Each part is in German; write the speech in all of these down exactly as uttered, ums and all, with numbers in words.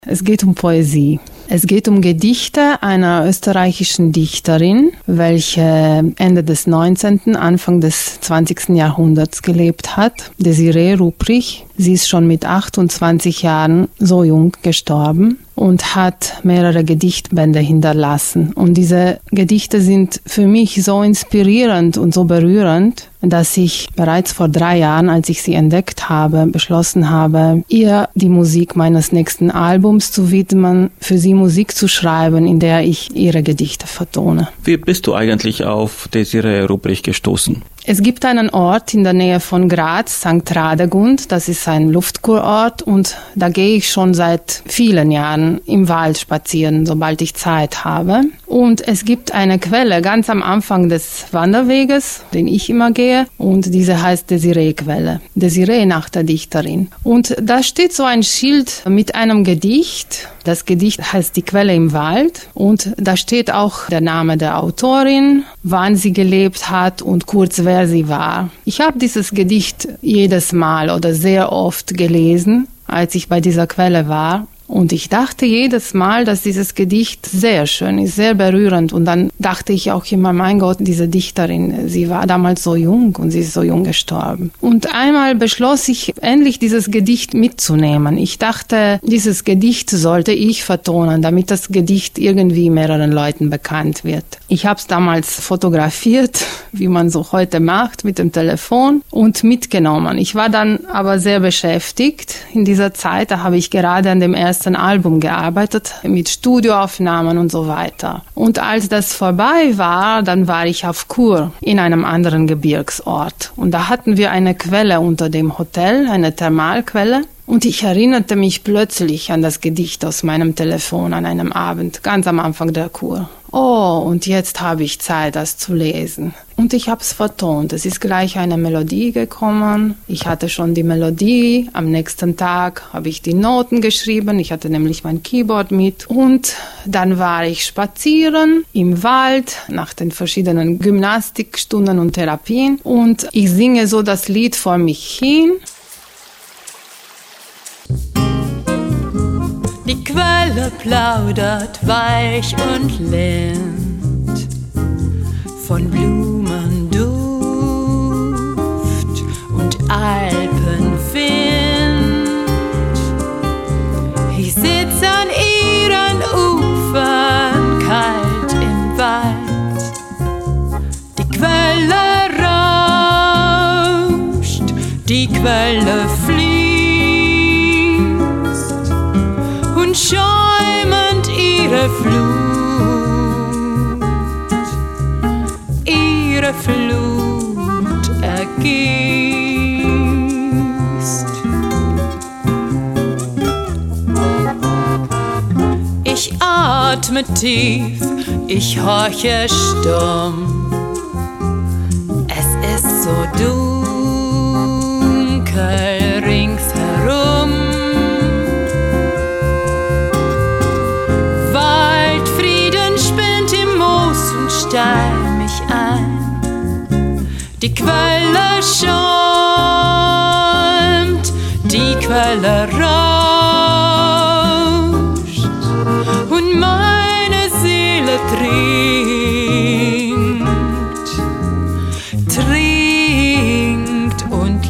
Es geht um Poesie. Es geht um Gedichte einer österreichischen Dichterin, welche Ende des neunzehnten, Anfang des zwanzigsten Jahrhunderts gelebt hat, Desiree Rupprich. Sie ist schon mit achtundzwanzig Jahren so jung gestorben und hat mehrere Gedichtbände hinterlassen. Und diese Gedichte sind für mich so inspirierend und so berührend, dass ich bereits vor drei Jahren, als ich sie entdeckt habe, beschlossen habe, ihr die Musik meines nächsten Albums zu widmen, für sie Musik zu schreiben, in der ich ihre Gedichte vertone. Wie bist du eigentlich auf Desiree Rupprich gestoßen? Es gibt einen Ort in der Nähe von Graz, Sankt Radegund, das ist ein Luftkurort und da gehe ich schon seit vielen Jahren im Wald spazieren, sobald ich Zeit habe. Und es gibt eine Quelle ganz am Anfang des Wanderweges, den ich immer gehe, und diese heißt Desiree-Quelle. Desiree nach der Dichterin. Und da steht so ein Schild mit einem Gedicht. Das Gedicht heißt Die Quelle im Wald und da steht auch der Name der Autorin, wann sie gelebt hat und kurz wer sie war. Ich habe dieses Gedicht jedes Mal oder sehr oft gelesen, als ich bei dieser Quelle war. Und ich dachte jedes Mal, dass dieses Gedicht sehr schön ist, sehr berührend. Und dann dachte ich auch immer, mein Gott, diese Dichterin, sie war damals so jung und sie ist so jung gestorben. Und einmal beschloss ich, endlich dieses Gedicht mitzunehmen. Ich dachte, dieses Gedicht sollte ich vertonen, damit das Gedicht irgendwie mehreren Leuten bekannt wird. Ich habe es damals fotografiert, wie man so heute macht, mit dem Telefon und mitgenommen. Ich war dann aber sehr beschäftigt in dieser Zeit. Da habe ich gerade an dem ersten Album gearbeitet, mit Studioaufnahmen und so weiter. Und als das vorbei war, dann war ich auf Kur in einem anderen Gebirgsort. Und da hatten wir eine Quelle unter dem Hotel, eine Thermalquelle. Und ich erinnerte mich plötzlich an das Gedicht aus meinem Telefon an einem Abend, ganz am Anfang der Kur. Oh, und jetzt habe ich Zeit, das zu lesen. Und ich habe es vertont. Es ist gleich eine Melodie gekommen. Ich hatte schon die Melodie. Am nächsten Tag habe ich die Noten geschrieben. Ich hatte nämlich mein Keyboard mit. Und dann war ich spazieren im Wald nach den verschiedenen Gymnastikstunden und Therapien. Und ich singe so das Lied vor mich hin. Die Quelle plaudert weich und lind von Blumenduft und Alpenwind. Ich sitz an ihren Ufern kalt im Wald. Die Quelle rauscht, die Quelle fließt. Schäumend ihre Flut, ihre Flut ergießt. Ich atme tief, ich horche stumm. Es ist so dunkel ringsherum. Steil mich ein, die Quelle schäumt, die Quelle rauscht und meine Seele trinkt, trinkt und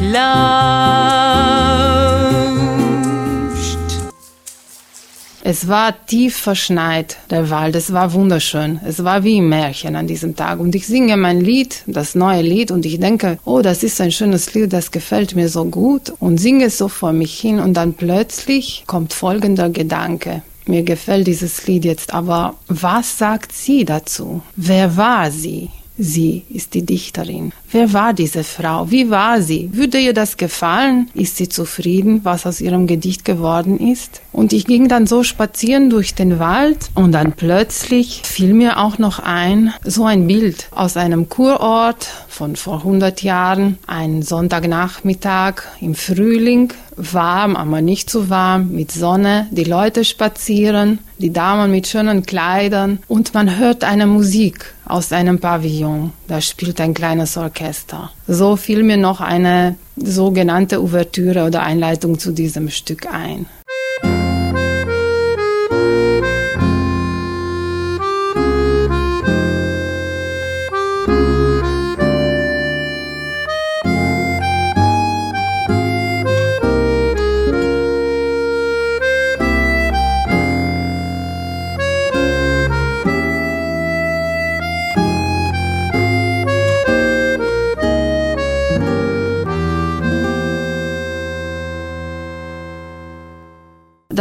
lauscht. Es war tief verschneit, der Wald. Es war wunderschön. Es war wie im Märchen an diesem Tag. Und ich singe mein Lied, das neue Lied, und ich denke, oh, das ist ein schönes Lied, das gefällt mir so gut. Und singe es so vor mich hin. Und dann plötzlich kommt folgender Gedanke. Mir gefällt dieses Lied jetzt, aber was sagt sie dazu? Wer war sie? Sie ist die Dichterin. Wer war diese Frau? Wie war sie? Würde ihr das gefallen? Ist sie zufrieden, was aus ihrem Gedicht geworden ist? Und ich ging dann so spazieren durch den Wald und dann plötzlich fiel mir auch noch ein, so ein Bild aus einem Kurort von vor hundert Jahren. Ein Sonntagnachmittag im Frühling, warm, aber nicht zu warm, mit Sonne, die Leute spazieren, die Damen mit schönen Kleidern und man hört eine Musik aus einem Pavillon. Da spielt ein kleines Orchester. So fiel mir noch eine sogenannte Ouvertüre oder Einleitung zu diesem Stück ein.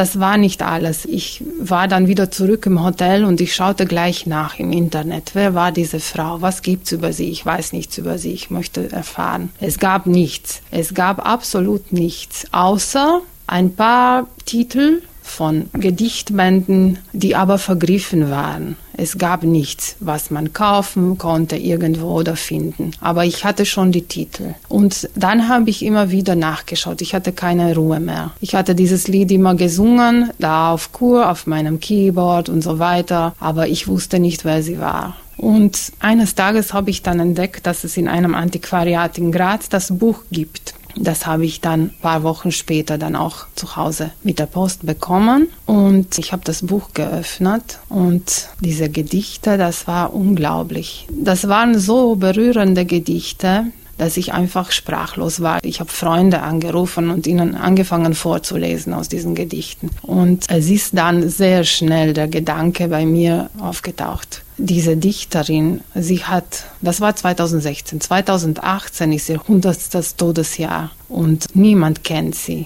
das war nicht alles. Ich war dann wieder zurück im Hotel und ich schaute gleich nach im Internet. Wer war diese Frau? Was gibt's über sie? Ich weiß nichts über sie. Ich möchte erfahren. Es gab nichts. Es gab absolut nichts, außer ein paar Titel von Gedichtbänden, die aber vergriffen waren. Es gab nichts, was man kaufen konnte irgendwo oder finden. Aber ich hatte schon die Titel. Und dann habe ich immer wieder nachgeschaut. Ich hatte keine Ruhe mehr. Ich hatte dieses Lied immer gesungen, da auf Kur, auf meinem Keyboard und so weiter. Aber ich wusste nicht, wer sie war. Und eines Tages habe ich dann entdeckt, dass es in einem Antiquariat in Graz das Buch gibt. Das habe ich dann ein paar Wochen später dann auch zu Hause mit der Post bekommen. Und ich habe das Buch geöffnet und diese Gedichte, das war unglaublich. Das waren so berührende Gedichte, dass ich einfach sprachlos war. Ich habe Freunde angerufen und ihnen angefangen vorzulesen aus diesen Gedichten. Und es ist dann sehr schnell der Gedanke bei mir aufgetaucht. Diese Dichterin, sie hat, das war zweitausendsechzehn, zweitausendachtzehn ist ihr hundertstes Todesjahr und niemand kennt sie.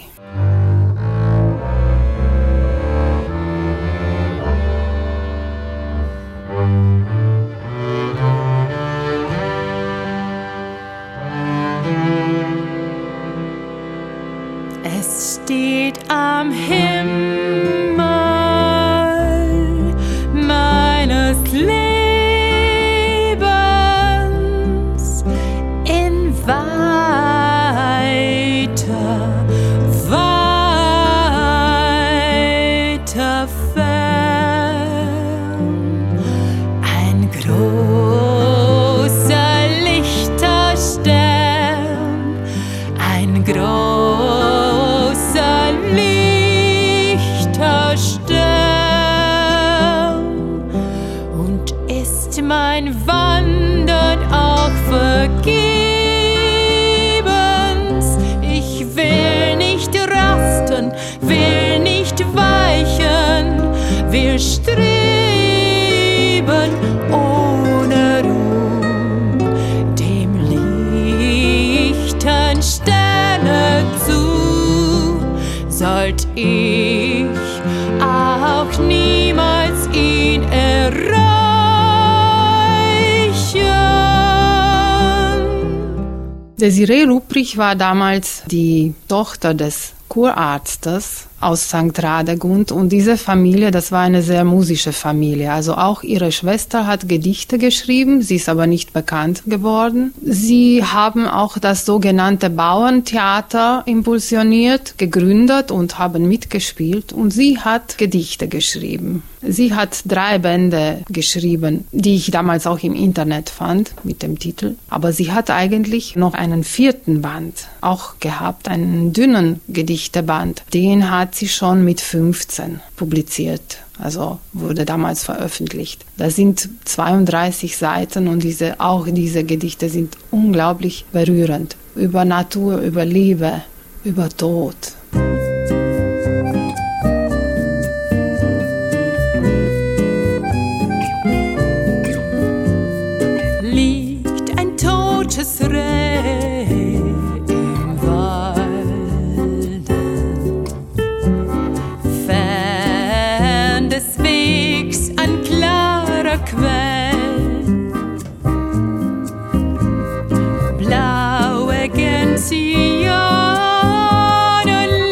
Es steht am Himmel meines Lebens in weiter, weiter fern. Ein großer Lichterstern, ein großer mein Wandern auch vergebens. Ich will nicht rasten, will nicht weichen, will streben ohne Ruhe dem lichten Sterne zu. Sollt ich auch niemals ihn erreichen, Desiree Rupprich war damals die Tochter des Kurarztes aus Sankt Radegund und diese Familie, das war eine sehr musische Familie. Also auch ihre Schwester hat Gedichte geschrieben, sie ist aber nicht bekannt geworden. Sie haben auch das sogenannte Bauerntheater impulsioniert, gegründet und haben mitgespielt und sie hat Gedichte geschrieben. Sie hat drei Bände geschrieben, die ich damals auch im Internet fand mit dem Titel. Aber sie hat eigentlich noch einen vierten Band auch gehabt, einen dünnen Gedichteband. Den hat sie schon mit fünfzehn publiziert. Also wurde damals veröffentlicht. Das sind zweiunddreißig Seiten und diese, auch diese Gedichte sind unglaublich berührend. Über Natur, über Liebe, über Tod. Liegt ein totes Reh im Walde, fern des Wegs ein klarer Quell, blaue Gentian und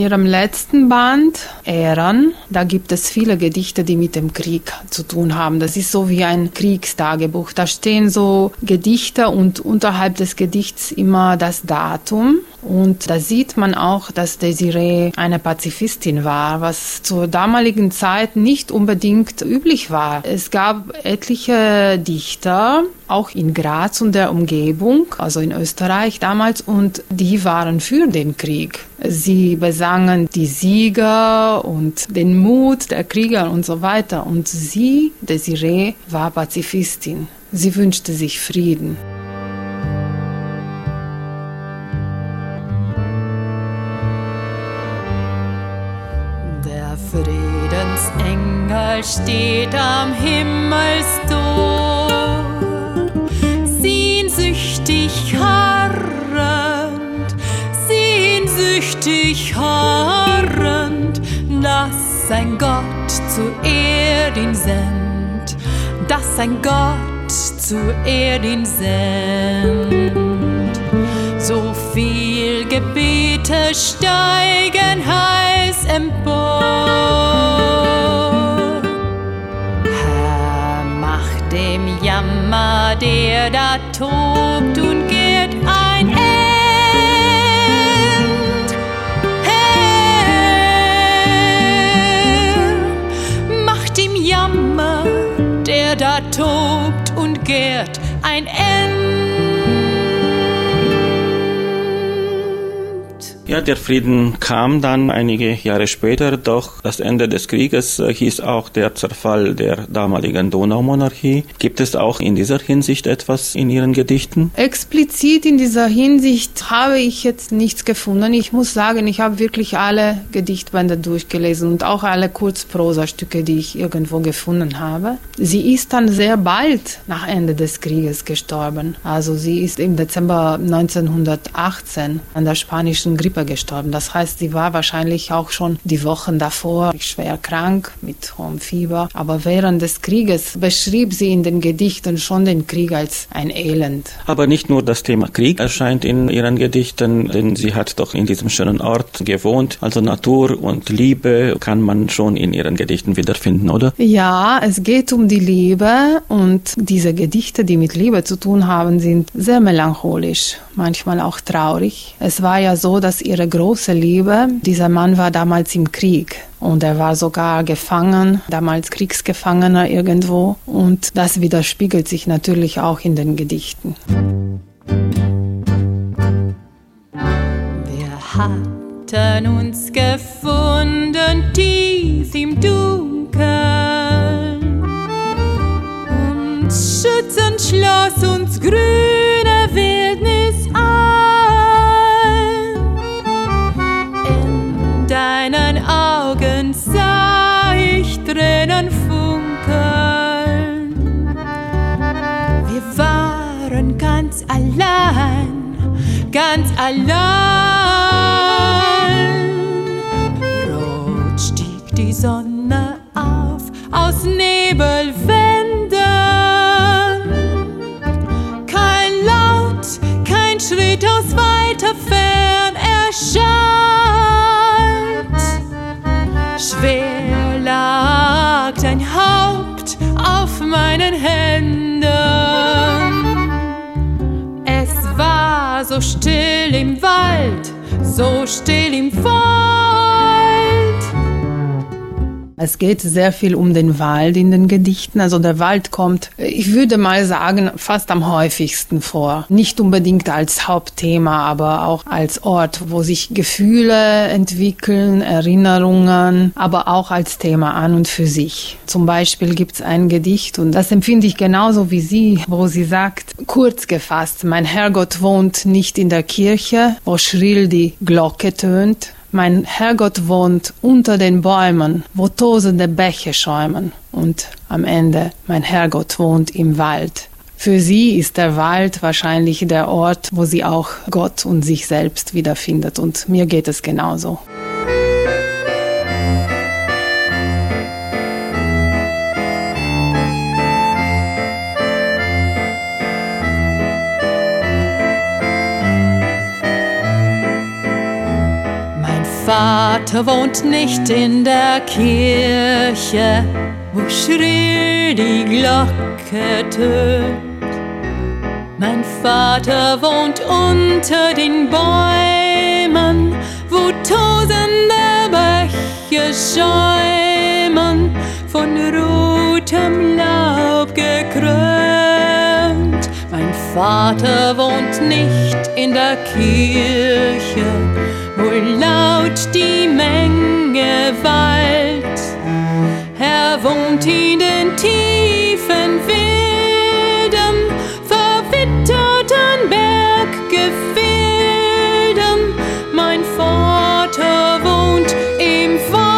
ihrem letzten Band, Ähren, da gibt es viele Gedichte, die mit dem Krieg zu tun haben. Das ist so wie ein Kriegstagebuch. Da stehen so Gedichte und unterhalb des Gedichts immer das Datum. Und da sieht man auch, dass Desiree eine Pazifistin war, was zur damaligen Zeit nicht unbedingt üblich war. Es gab etliche Dichter, auch in Graz und der Umgebung, also in Österreich damals, und die waren für den Krieg. Sie besangen die Sieger und den Mut der Krieger und so weiter. Und sie, Desiree, war Pazifistin. Sie wünschte sich Frieden. Der Friedensengel steht am Himmelstor, sehnsüchtig harrend, sehnsüchtig harrend, dass sein Gott zu Erdin sendt, dass sein Gott zu Erdin sendt. So viel Gebete steigen heiß empor. Herr, mach dem Jammer, der da tobt und geht ein Ende. Herr, mach dem Jammer, der da tobt und geht ein Ende. Ja, der Frieden kam dann einige Jahre später, doch das Ende des Krieges äh, hieß auch der Zerfall der damaligen Donaumonarchie. Gibt es auch in dieser Hinsicht etwas in Ihren Gedichten? Explizit in dieser Hinsicht habe ich jetzt nichts gefunden. Ich muss sagen, ich habe wirklich alle Gedichtbände durchgelesen und auch alle Kurzprosastücke, die ich irgendwo gefunden habe. Sie ist dann sehr bald nach Ende des Krieges gestorben. Also sie ist im Dezember neunzehnhundertachtzehn an der spanischen Grippe gestorben. Das heißt, sie war wahrscheinlich auch schon die Wochen davor schwer krank mit hohem Fieber. Aber während des Krieges beschrieb sie in den Gedichten schon den Krieg als ein Elend. Aber nicht nur das Thema Krieg erscheint in ihren Gedichten, denn sie hat doch in diesem schönen Ort gewohnt. Also Natur und Liebe kann man schon in ihren Gedichten wiederfinden, oder? Ja, es geht um die Liebe und diese Gedichte, die mit Liebe zu tun haben, sind sehr melancholisch, manchmal auch traurig. Es war ja so, dass ihre große Liebe, dieser Mann war damals im Krieg und er war sogar gefangen, damals Kriegsgefangener irgendwo, und das widerspiegelt sich natürlich auch in den Gedichten. Wir hatten uns gefunden tief im Dunkeln und schützend schloss uns grüne Wildnis ein. In deinen Augen sah ich Tränen funkeln. Wir waren ganz allein, ganz allein. Rot stieg die Sonne auf aus Nebelwänden. Kein Laut, kein Schritt aus weiter Fern erschallt. Schwer lag dein Haupt auf meinen Händen. Es war so still im Wald, so still im Wald. Es geht sehr viel um den Wald in den Gedichten. Also der Wald kommt, ich würde mal sagen, fast am häufigsten vor. Nicht unbedingt als Hauptthema, aber auch als Ort, wo sich Gefühle entwickeln, Erinnerungen, aber auch als Thema an und für sich. Zum Beispiel gibt es ein Gedicht, und das empfinde ich genauso wie sie, wo sie sagt, kurz gefasst, mein Herrgott wohnt nicht in der Kirche, wo schrill die Glocke tönt. Mein Herrgott wohnt unter den Bäumen, wo tosende Bäche schäumen. Und am Ende, mein Herrgott wohnt im Wald. Für sie ist der Wald wahrscheinlich der Ort, wo sie auch Gott und sich selbst wiederfindet. Und mir geht es genauso. Vater Vater wohnt nicht in der Kirche, wo schrill die Glocke tönt. Mein Vater wohnt unter den Bäumen, wo tausende Bäche schäumen, von rotem Laub gekrönt. Mein Vater wohnt nicht in der Kirche, wo laut die Menge weilt. Er wohnt in den tiefen wilden, verwitterten Berggefilden. Mein Vater wohnt im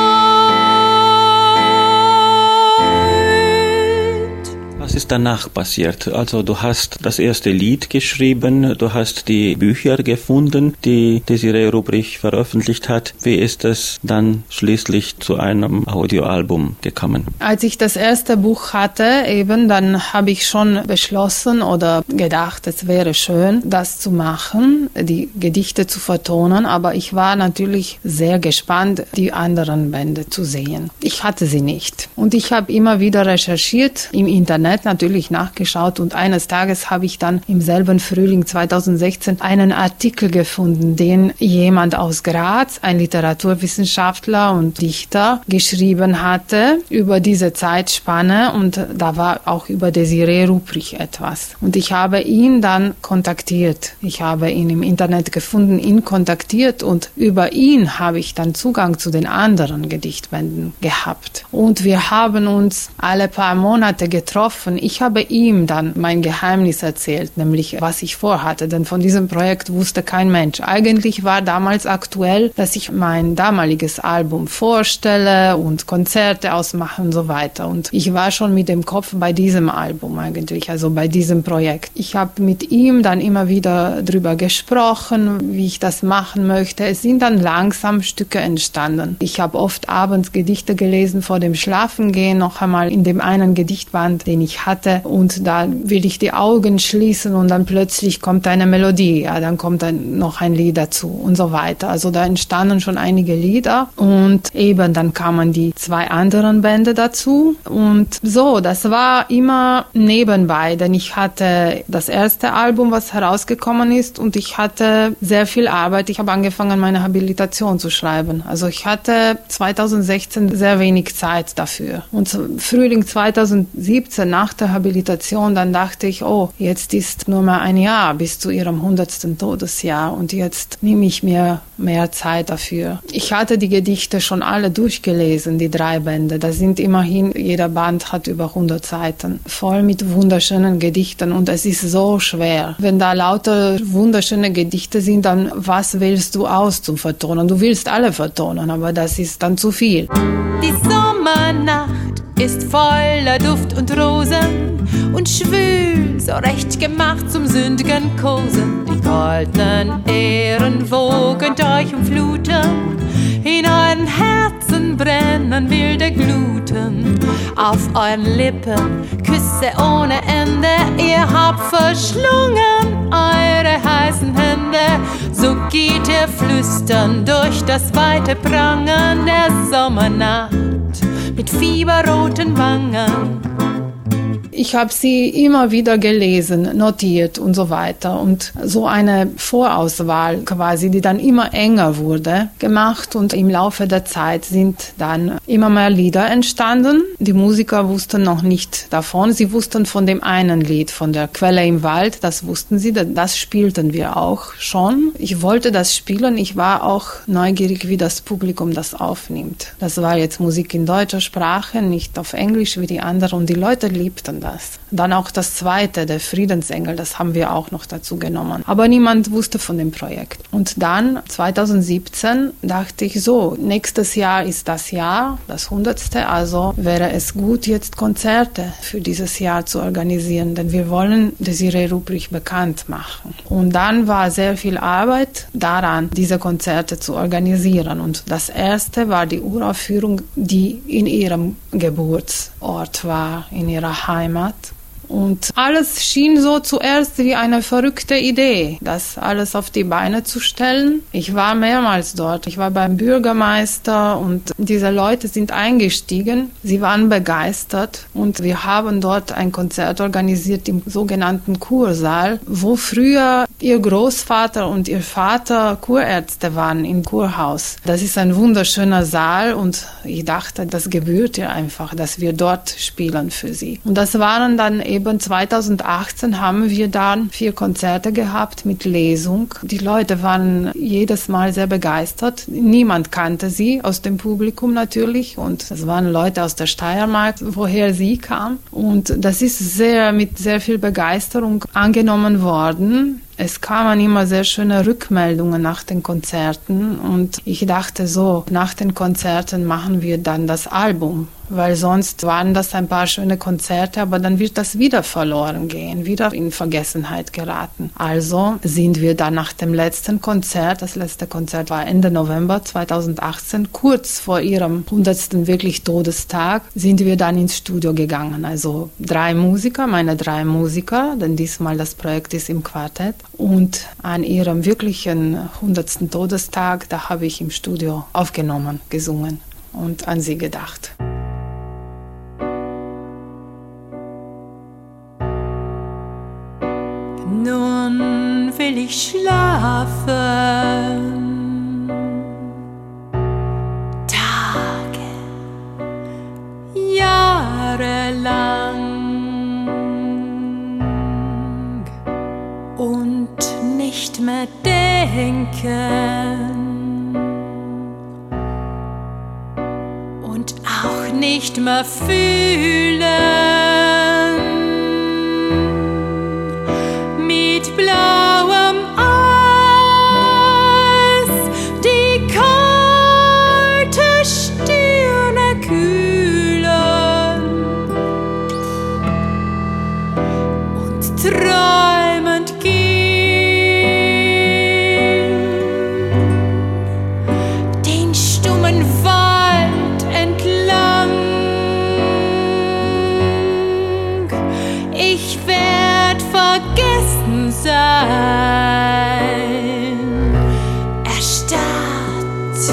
Wald. Was ist danach passiert? Also du hast das erste Lied geschrieben, du hast die Bücher gefunden, die Desiree Rubrich veröffentlicht hat. Wie ist es dann schließlich zu einem Audioalbum gekommen? Als ich das erste Buch hatte, eben, dann habe ich schon beschlossen oder gedacht, es wäre schön, das zu machen, die Gedichte zu vertonen, aber ich war natürlich sehr gespannt, die anderen Bände zu sehen. Ich hatte sie nicht. Und ich habe immer wieder recherchiert, im Internet natürlich nachgeschaut, und eines Tages habe ich dann im selben Frühling zweitausendsechzehn einen Artikel gefunden, den jemand aus Graz, ein Literaturwissenschaftler und Dichter, geschrieben hatte über diese Zeitspanne, und da war auch über Desiree Rubrich etwas. Und ich habe ihn dann kontaktiert. Ich habe ihn im Internet gefunden, ihn kontaktiert, und über ihn habe ich dann Zugang zu den anderen Gedichtbänden gehabt. Und wir haben uns alle paar Monate getroffen. Ich habe ihm dann mein Geheimnis erzählt, nämlich was ich vorhatte, denn von diesem Projekt wusste kein Mensch. Eigentlich war damals aktuell, dass ich mein damaliges Album vorstelle und Konzerte ausmache und so weiter. Und ich war schon mit dem Kopf bei diesem Album eigentlich, also bei diesem Projekt. Ich habe mit ihm dann immer wieder drüber gesprochen, wie ich das machen möchte. Es sind dann langsam Stücke entstanden. Ich habe oft abends Gedichte gelesen vor dem Schlafengehen, noch einmal in dem einen Gedichtband, den ich hatte, und da will ich die Augen schließen und dann plötzlich kommt eine Melodie, ja, dann kommt dann noch ein Lied dazu und so weiter. Also da entstanden schon einige Lieder, und eben dann kamen die zwei anderen Bände dazu, und so, das war immer nebenbei, denn ich hatte das erste Album, was herausgekommen ist, und ich hatte sehr viel Arbeit. Ich habe angefangen, meine Habilitation zu schreiben. Also ich hatte zweitausendsechzehn sehr wenig Zeit dafür. Und Frühling zweitausendsiebzehn, nach der Habilitation, dann dachte ich, oh, jetzt ist nur mal ein Jahr bis zu ihrem hundertsten Todesjahr, und jetzt nehme ich mir mehr Zeit dafür. Ich hatte die Gedichte schon alle durchgelesen, die drei Bände. Das sind immerhin, jeder Band hat über hundert Seiten, voll mit wunderschönen Gedichten, und es ist so schwer. Wenn da lauter wunderschöne Gedichte sind, dann was wählst du aus zum Vertonen? Du willst alle vertonen, aber das ist dann zu viel. Die Sommernacht ist voller Duft und Rosen und schwül, so recht gemacht zum sündigen Kosen. Die goldenen Ehrenwogen euch umfluten, in euren Herzen brennen wilde Gluten. Auf euren Lippen Küsse ohne Ende, ihr habt verschlungen eure heißen Hände. So geht ihr flüstern durch das weite Prangen der Sommernacht mit fieberroten Wangen. Ich habe sie immer wieder gelesen, notiert und so weiter, und so eine Vorauswahl quasi, die dann immer enger wurde, gemacht, und im Laufe der Zeit sind dann immer mehr Lieder entstanden. Die Musiker wussten noch nicht davon, sie wussten von dem einen Lied, von der Quelle im Wald, das wussten sie, das spielten wir auch schon. Ich wollte das spielen, ich war auch neugierig, wie das Publikum das aufnimmt. Das war jetzt Musik in deutscher Sprache, nicht auf Englisch wie die anderen, und die Leute liebten das. Dann auch das zweite, der Friedensengel, das haben wir auch noch dazu genommen. Aber niemand wusste von dem Projekt. Und dann, zweitausendsiebzehn, dachte ich so, nächstes Jahr ist das Jahr, das hundertste, also wäre es gut, jetzt Konzerte für dieses Jahr zu organisieren, denn wir wollen Desiree Rubrich bekannt machen. Und dann war sehr viel Arbeit daran, diese Konzerte zu organisieren. Und das erste war die Uraufführung, die in ihrem Geburtsort war, in ihrer Heimat. Und alles schien so zuerst wie eine verrückte Idee, das alles auf die Beine zu stellen. Ich war mehrmals dort. Ich war beim Bürgermeister und diese Leute sind eingestiegen. Sie waren begeistert und wir haben dort ein Konzert organisiert im sogenannten Kursaal, wo früher ihr Großvater und ihr Vater Kurärzte waren im Kurhaus. Das ist ein wunderschöner Saal und ich dachte, das gebührt ihr einfach, dass wir dort spielen für sie. Und das waren dann eben zweitausendachtzehn haben wir dann vier Konzerte gehabt mit Lesung. Die Leute waren jedes Mal sehr begeistert. Niemand kannte sie aus dem Publikum natürlich und es waren Leute aus der Steiermark, woher sie kam. Und das ist sehr mit sehr viel Begeisterung angenommen worden. Es kamen immer sehr schöne Rückmeldungen nach den Konzerten und ich dachte so, nach den Konzerten machen wir dann das Album, weil sonst waren das ein paar schöne Konzerte, aber dann wird das wieder verloren gehen, wieder in Vergessenheit geraten. Also sind wir dann nach dem letzten Konzert, das letzte Konzert war Ende November zweitausendachtzehn, kurz vor ihrem hundertsten wirklich Todestag, sind wir dann ins Studio gegangen. Also drei Musiker, meine drei Musiker, denn diesmal das Projekt ist im Quartett. Und an ihrem wirklichen hundertsten Todestag, da habe ich im Studio aufgenommen, gesungen und an sie gedacht. Nun will ich schlafen, Tage, Jahre lang. Und nicht mehr denken und auch nicht mehr fühlen. Mit blauem Eis die kalte Stirne kühlen und träumend gehen den stummen Wald entlang. Ich werd vergessen sein, erstarrt,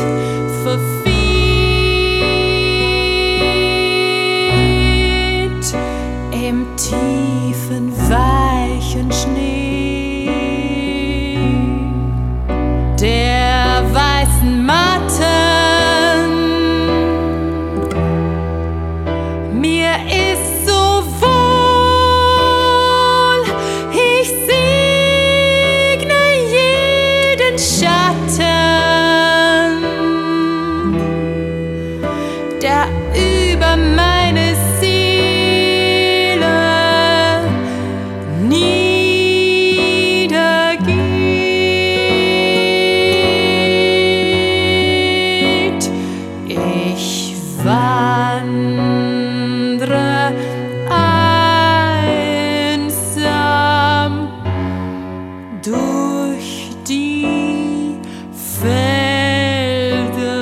verweht im tiefen, weichen Schnee der weißen Matten. Mir ist so wohl, ich segne jeden Schatten, der über meine Seele niedergeht. Ich wandre einsam durch die Felder.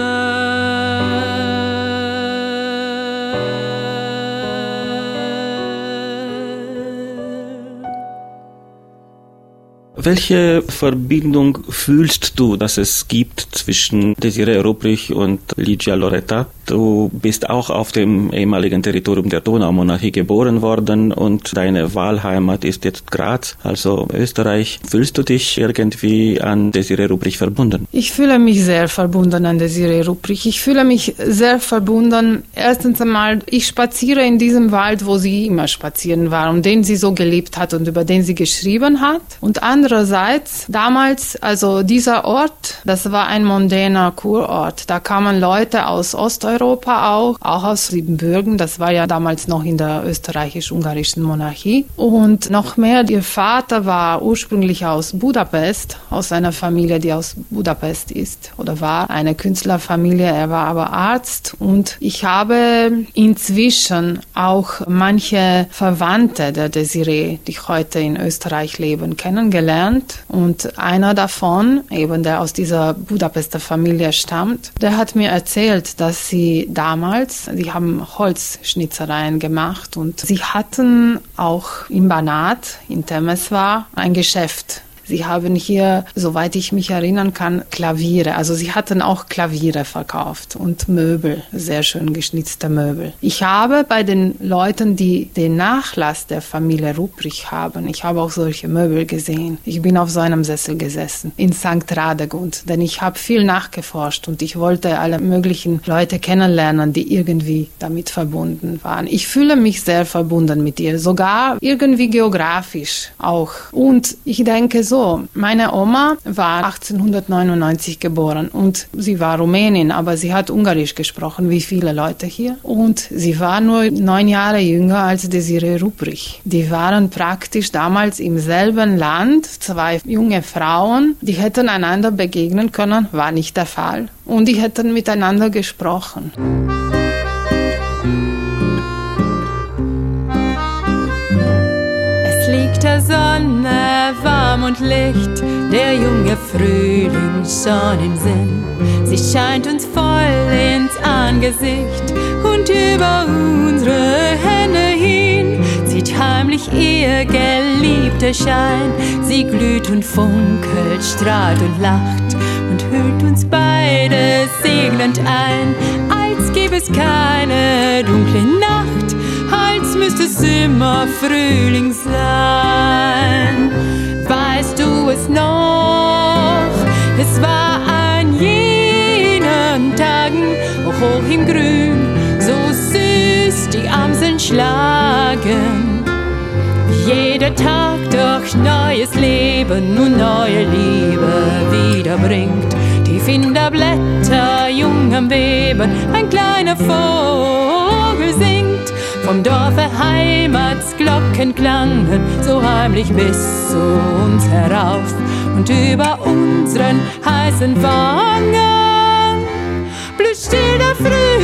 Welche Verbindung fühlst du, dass es gibt zwischen Desiree Rupprich und Ligia Loretta? Du bist auch auf dem ehemaligen Territorium der Donaumonarchie geboren worden und deine Wahlheimat ist jetzt Graz, also Österreich. Fühlst du dich irgendwie an Desiree Rupprich verbunden? Ich fühle mich sehr verbunden an Desiree Rupprich. Ich fühle mich sehr verbunden. Erstens einmal, ich spaziere in diesem Wald, wo sie immer spazieren war und den sie so geliebt hat und über den sie geschrieben hat. Und andererseits, damals, also dieser Ort, das war ein mondäner Kurort. Da kamen Leute aus Osteuropa auch, auch aus Siebenbürgen. Das war ja damals noch in der österreichisch-ungarischen Monarchie. Und noch mehr, ihr Vater war ursprünglich aus Budapest, aus einer Familie, die aus Budapest ist oder war, eine Künstlerfamilie. Er war aber Arzt und ich habe inzwischen auch manche Verwandte der Desiree, die heute in Österreich leben, kennengelernt. Und einer davon, eben der aus dieser Budapester Familie stammt, der hat mir erzählt, dass sie wie damals. Sie haben Holzschnitzereien gemacht und sie hatten auch in Banat, in Temeswar, ein Geschäft. Sie haben hier, soweit ich mich erinnern kann, Klaviere. Also sie hatten auch Klaviere verkauft und Möbel, sehr schön geschnitzte Möbel. Ich habe bei den Leuten, die den Nachlass der Familie Rupprich haben, ich habe auch solche Möbel gesehen. Ich bin auf so einem Sessel gesessen in Sankt Radegund, denn ich habe viel nachgeforscht und ich wollte alle möglichen Leute kennenlernen, die irgendwie damit verbunden waren. Ich fühle mich sehr verbunden mit ihr, sogar irgendwie geografisch auch. Und ich denke so, meine Oma war achtzehnhundertneunundneunzig geboren und sie war Rumänin, aber sie hat Ungarisch gesprochen, wie viele Leute hier. Und sie war nur neun Jahre jünger als Desiree Rupprich. Die waren praktisch damals im selben Land, zwei junge Frauen, die hätten einander begegnen können, war nicht der Fall. Und die hätten miteinander gesprochen. Der Sonne warm und Licht, der junge Frühling schon im Sinn. Sie scheint uns voll ins Angesicht und über unsere Hände hin zieht heimlich ihr geliebter Schein. Sie glüht und funkelt, strahlt und lacht und hüllt uns beide segnend ein, als gäbe es keine dunkle Nacht, als müsste es immer Frühling sein. Weißt du es noch? Es war an jenen Tagen, hoch im Grün, so süß die Amseln schlagen. Jeder Tag durch neues Leben und neue Liebe wiederbringt. Tief in der Blätter, jung am Weben, ein kleiner Vogel singt. Vom Dorfe Heimatsglocken klangen so heimlich bis zu uns herauf. Und über unseren heißen Wangen blüht still der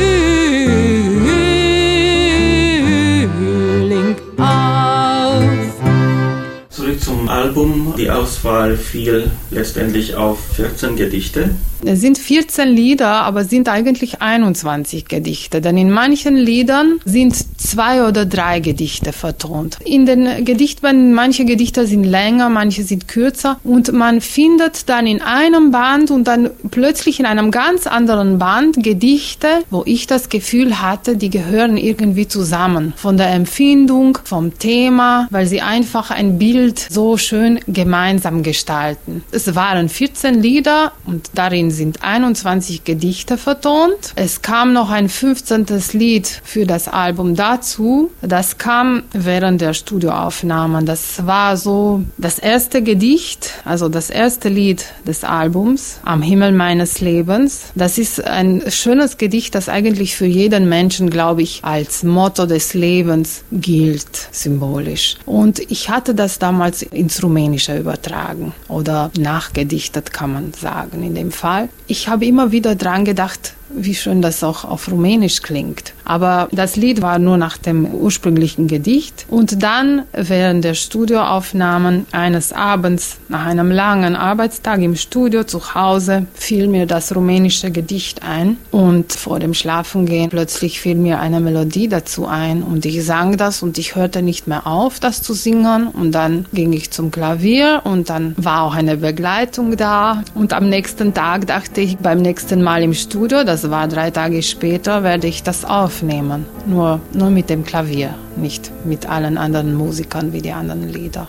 Frühling auf. Zurück zum Album. Die Auswahl fiel letztendlich auf vierzehn Gedichte. Es sind vierzehn Lieder, aber sind eigentlich einundzwanzig Gedichte, denn in manchen Liedern sind zwei oder drei Gedichte vertont. In den Gedichtbänden, manche Gedichte sind länger, manche sind kürzer und man findet dann in einem Band und dann plötzlich in einem ganz anderen Band Gedichte, wo ich das Gefühl hatte, die gehören irgendwie zusammen. Von der Empfindung, vom Thema, weil sie einfach ein Bild so schön gemeinsam gestalten. Es waren vierzehn Lieder und darin sind einundzwanzig Gedichte vertont. Es kam noch ein fünfzehntes Lied für das Album dazu. Das kam während der Studioaufnahmen. Das war so das erste Gedicht, also das erste Lied des Albums, Am Himmel meines Lebens. Das ist ein schönes Gedicht, das eigentlich für jeden Menschen, glaube ich, als Motto des Lebens gilt, symbolisch. Und ich hatte das damals ins Rumänische übertragen oder nachgedichtet, kann man sagen in dem Fall. Ich habe immer wieder dran gedacht, wie schön das auch auf Rumänisch klingt. Aber das Lied war nur nach dem ursprünglichen Gedicht. Und dann, während der Studioaufnahmen eines Abends, nach einem langen Arbeitstag im Studio zu Hause, fiel mir das rumänische Gedicht ein. Und vor dem Schlafengehen plötzlich fiel mir eine Melodie dazu ein. Und ich sang das und ich hörte nicht mehr auf, das zu singen. Und dann ging ich zum Klavier und dann war auch eine Begleitung da. Und am nächsten Tag dachte ich, beim nächsten Mal im Studio, das war drei Tage später, werde ich das aufnehmen. Nur, nur mit dem Klavier, nicht mit allen anderen Musikern wie die anderen Lieder.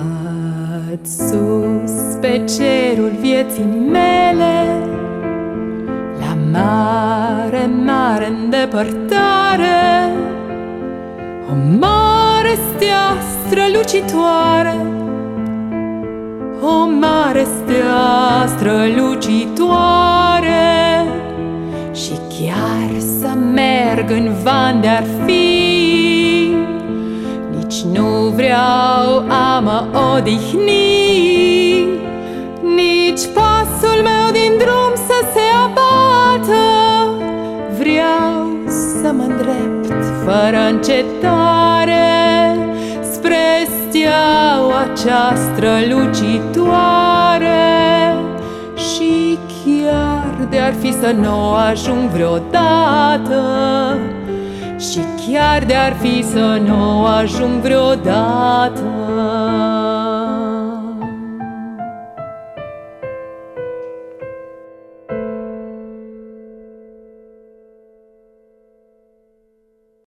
Sus pe cerul vieții mele, la mare, mare îndepărtare, o mare stea strălucitoare, o mare stea strălucitoare. Și chiar să merg în van de-ar fi, nici nu vreau a mă odihni, nici pasul meu din drum să se abată. Vreau să mă îndrept fără încetare spre steaua cea strălucitoare. Și chiar de-ar fi să nu ajung vreodată, și chiar de-ar fi să nu ajung vreodată.